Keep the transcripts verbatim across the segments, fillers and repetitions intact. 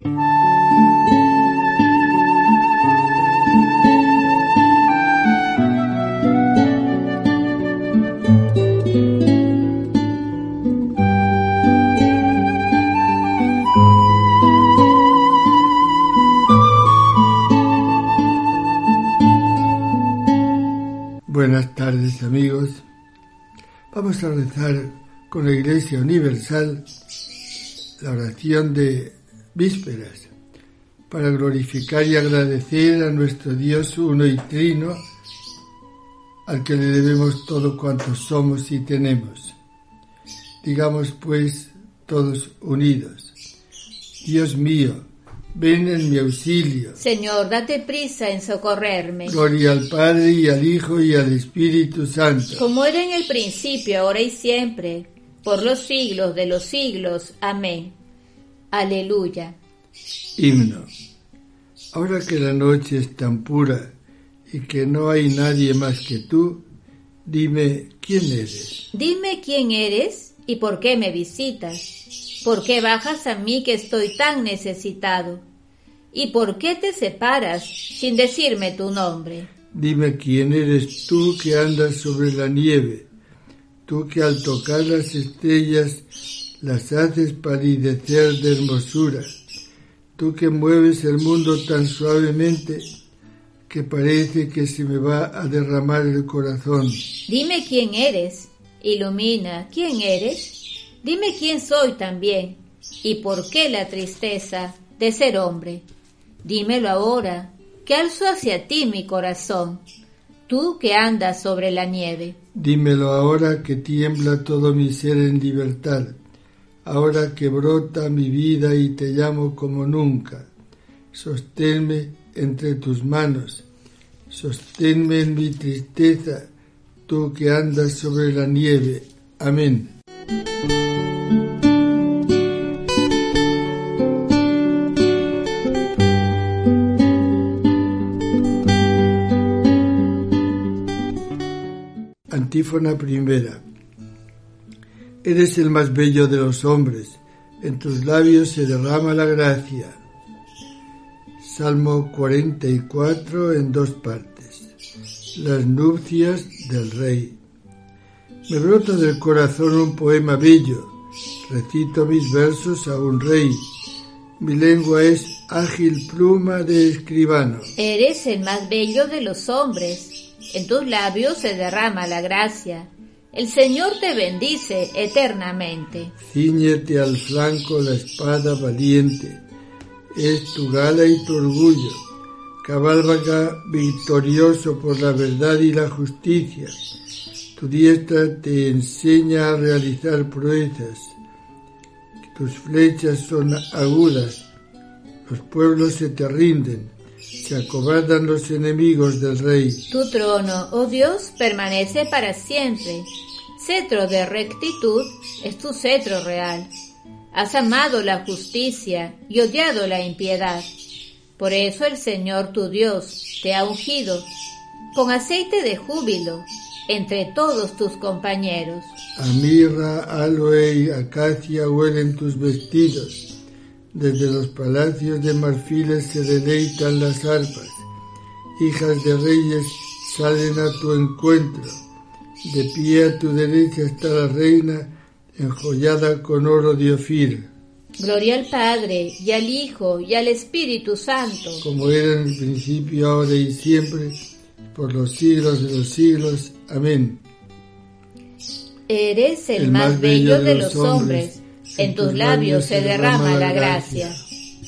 Buenas tardes, amigos. Vamos a rezar con la Iglesia Universal la oración de vísperas para glorificar y agradecer a nuestro Dios uno y trino, al que le debemos todo cuanto somos y tenemos. Digamos pues todos unidos: Dios mío, ven en mi auxilio. Señor, date prisa en socorrerme. Gloria al Padre, y al Hijo, y al Espíritu Santo. Como era en el principio, ahora y siempre, por los siglos de los siglos. Amén. Aleluya. Himno. Ahora que la noche es tan pura y que no hay nadie más que tú, dime quién eres. Dime quién eres y por qué me visitas. ¿Por qué bajas a mí que estoy tan necesitado? ¿Y por qué te separas sin decirme tu nombre? Dime quién eres tú que andas sobre la nieve, tú que al tocar las estrellas las haces palidecer de hermosura, tú que mueves el mundo tan suavemente que parece que se me va a derramar el corazón. Dime quién eres, ilumina, ¿quién eres? Dime quién soy también, y por qué la tristeza de ser hombre. Dímelo ahora, que alzo hacia ti mi corazón, tú que andas sobre la nieve. Dímelo ahora que tiembla todo mi ser en libertad, ahora que brota mi vida y te llamo como nunca. Sosténme entre tus manos, sosténme en mi tristeza, tú que andas sobre la nieve. Amén. Antífona primera. Eres el más bello de los hombres, en tus labios se derrama la gracia. Salmo cuarenta y cuatro en dos partes. Las nupcias del rey. Me brota del corazón un poema bello, recito mis versos a un rey. Mi lengua es ágil pluma de escribano. Eres el más bello de los hombres, en tus labios se derrama la gracia. El Señor te bendice eternamente. Cíñete al flanco la espada valiente, es tu gala y tu orgullo. Cabalga victorioso por la verdad y la justicia. Tu diestra te enseña a realizar proezas. Tus flechas son agudas, los pueblos se te rinden, se acobardan los enemigos del rey. Tu trono, oh Dios, permanece para siempre. Cetro de rectitud es tu cetro real. Has amado la justicia y odiado la impiedad. Por eso el Señor tu Dios te ha ungido con aceite de júbilo entre todos tus compañeros. A mirra, aloe y acacia huelen tus vestidos. Desde los palacios de marfiles se deleitan las arpas. Hijas de reyes salen a tu encuentro. De pie a tu derecha está la reina, enjollada con oro de Ofir. Gloria al Padre, y al Hijo, y al Espíritu Santo. Como era en el principio, ahora y siempre, por los siglos de los siglos. Amén. Eres el, el más, más bello de los hombres, en tus labios se derrama la gracia.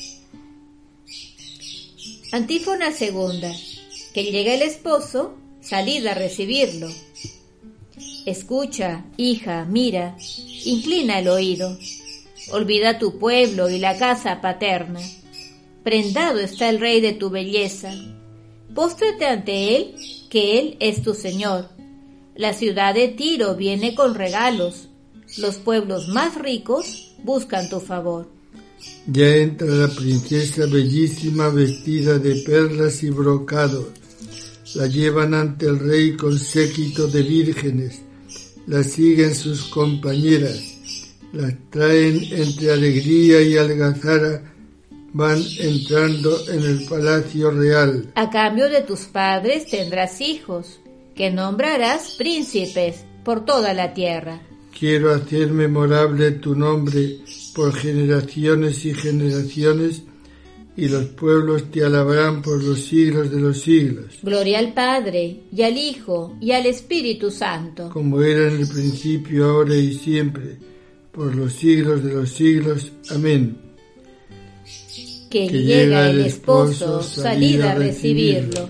Antífona segunda. Que llega el esposo, salid a recibirlo. Escucha, hija, mira, inclina el oído. Olvida tu pueblo y la casa paterna. Prendado está el rey de tu belleza. Póstrate ante él, que él es tu señor. La ciudad de Tiro viene con regalos. Los pueblos más ricos buscan tu favor. Ya entra la princesa bellísima vestida de perlas y brocado. La llevan ante el rey con séquito de vírgenes. La siguen sus compañeras. La traen entre alegría y algazara, van entrando en el palacio real. A cambio de tus padres tendrás hijos, que nombrarás príncipes por toda la tierra. Quiero hacer memorable tu nombre por generaciones y generaciones, y los pueblos te alabarán por los siglos de los siglos. Gloria al Padre, y al Hijo, y al Espíritu Santo. Como era en el principio, ahora y siempre, por los siglos de los siglos. Amén. Que, que llega el esposo, salid a recibirlo.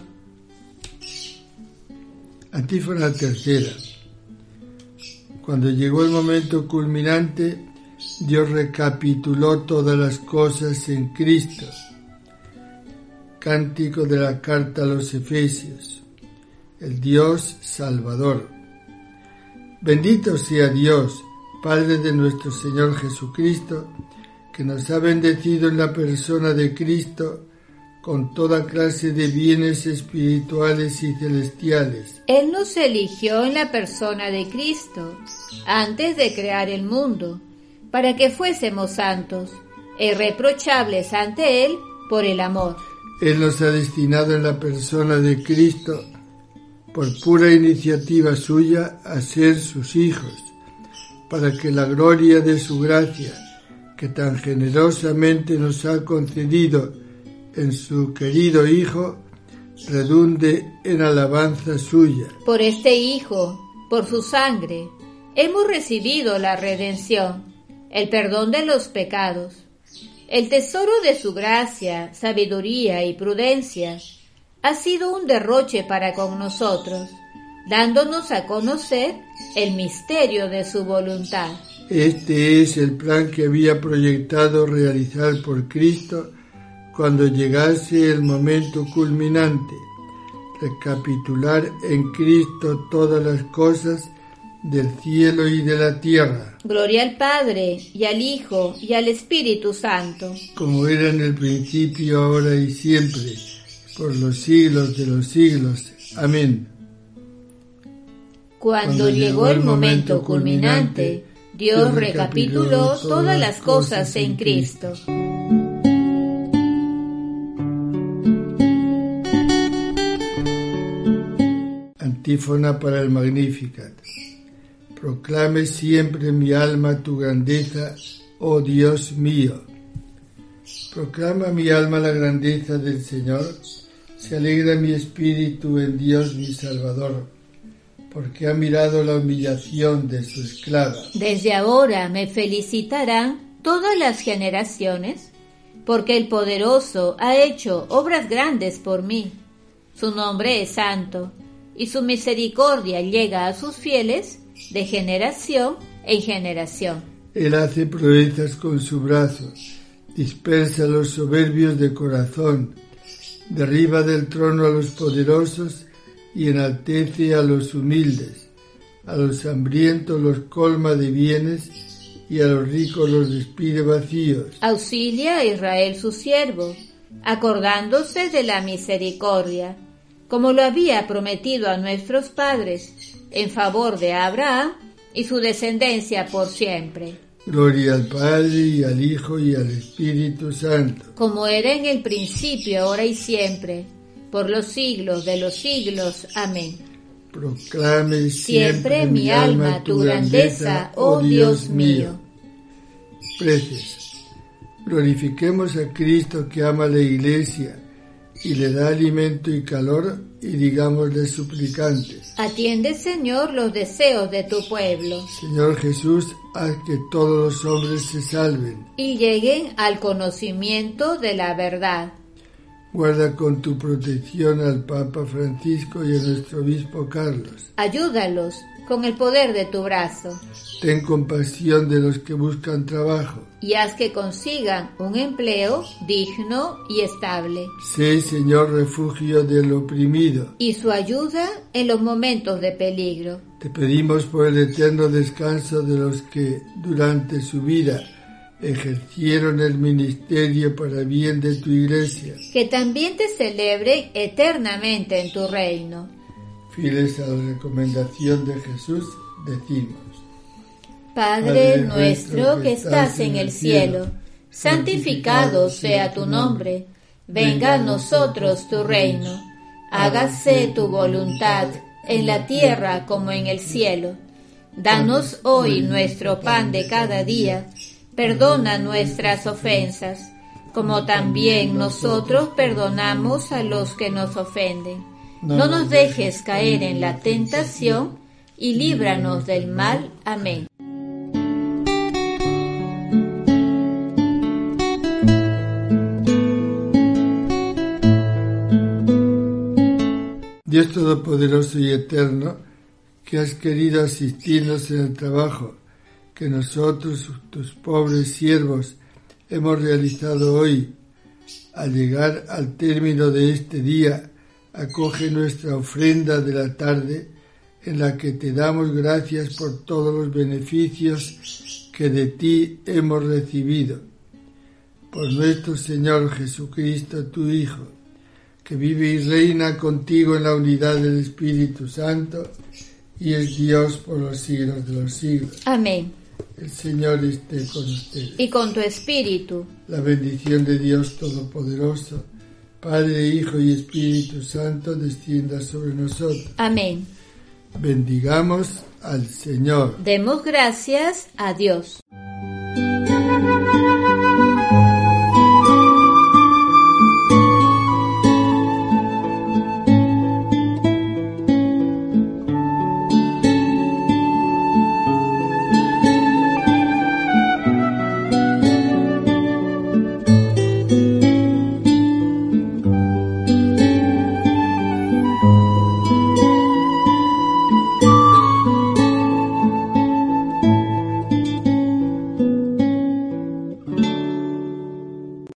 Antífona tercera. Cuando llegó el momento culminante, Dios recapituló todas las cosas en Cristo. Cántico de la carta a los Efesios. El Dios Salvador. Bendito sea Dios, Padre de nuestro Señor Jesucristo, que nos ha bendecido en la persona de Cristo con toda clase de bienes espirituales y celestiales. Él nos eligió en la persona de Cristo, antes de crear el mundo, para que fuésemos santos, irreprochables ante Él por el amor. Él nos ha destinado en la persona de Cristo, por pura iniciativa suya, a ser sus hijos, para que la gloria de su gracia, que tan generosamente nos ha concedido en su querido Hijo, redunde en alabanza suya. Por este Hijo, por su sangre, hemos recibido la redención, el perdón de los pecados, el tesoro de su gracia, sabiduría y prudencia. Ha sido un derroche para con nosotros, dándonos a conocer el misterio de su voluntad. Este es el plan que había proyectado realizar por Cristo cuando llegase el momento culminante, recapitular en Cristo todas las cosas del cielo y de la tierra. Gloria al Padre, y al Hijo, y al Espíritu Santo. Como era en el principio, ahora y siempre, por los siglos de los siglos. Amén. Cuando, Cuando llegó el momento culminante, Dios recapituló todas las cosas en Cristo. Antífona para el Magnificat. Proclame siempre mi alma tu grandeza, oh Dios mío. Proclama mi alma la grandeza del Señor, se alegra mi espíritu en Dios mi Salvador, porque ha mirado la humillación de su esclava. Desde ahora me felicitarán todas las generaciones, porque el Poderoso ha hecho obras grandes por mí. Su nombre es santo, y su misericordia llega a sus fieles de generación en generación. Él hace proezas con su brazo, dispersa a los soberbios de corazón, derriba del trono a los poderosos y enaltece a los humildes. A los hambrientos los colma de bienes y a los ricos los despide vacíos. Auxilia a Israel su siervo, acordándose de la misericordia, como lo había prometido a nuestros padres, en favor de Abraham y su descendencia por siempre. Gloria al Padre, y al Hijo, y al Espíritu Santo. Como era en el principio, ahora y siempre, por los siglos de los siglos. Amén. Proclame siempre, siempre mi alma tu grandeza, oh Dios mío. Preces. Glorifiquemos a Cristo que ama a la Iglesia y le da alimento y calor, y digámosle suplicantes: Atiende, Señor, los deseos de tu pueblo. Señor Jesús, haz que todos los hombres se salven y lleguen al conocimiento de la verdad. Guarda con tu protección al Papa Francisco y a nuestro obispo Carlos. Ayúdalos con el poder de tu brazo. Ten compasión de los que buscan trabajo y haz que consigan un empleo digno y estable. Sé, Señor, refugio del oprimido y su ayuda en los momentos de peligro. Te pedimos por el eterno descanso de los que durante su vida ejercieron el ministerio para bien de tu Iglesia. Que también te celebren eternamente en tu reino. Fieles a la recomendación de Jesús, decimos: Padre nuestro que estás en el cielo, santificado sea tu nombre, venga a nosotros tu reino, hágase tu voluntad en la tierra como en el cielo. Danos hoy nuestro pan de cada día, perdona nuestras ofensas, como también nosotros perdonamos a los que nos ofenden. No nos dejes caer en la tentación y líbranos del mal. Amén. Dios Todopoderoso y Eterno, que has querido asistirnos en el trabajo que nosotros, tus pobres siervos, hemos realizado hoy, al llegar al término de este día, acoge nuestra ofrenda de la tarde, en la que te damos gracias por todos los beneficios que de ti hemos recibido. Por nuestro Señor Jesucristo, tu Hijo, que vive y reina contigo en la unidad del Espíritu Santo, y es Dios por los siglos de los siglos. Amén. El Señor esté con ustedes. Y con tu espíritu. La bendición de Dios Todopoderoso, Padre, Hijo y Espíritu Santo, descienda sobre nosotros. Amén. Bendigamos al Señor. Demos gracias a Dios.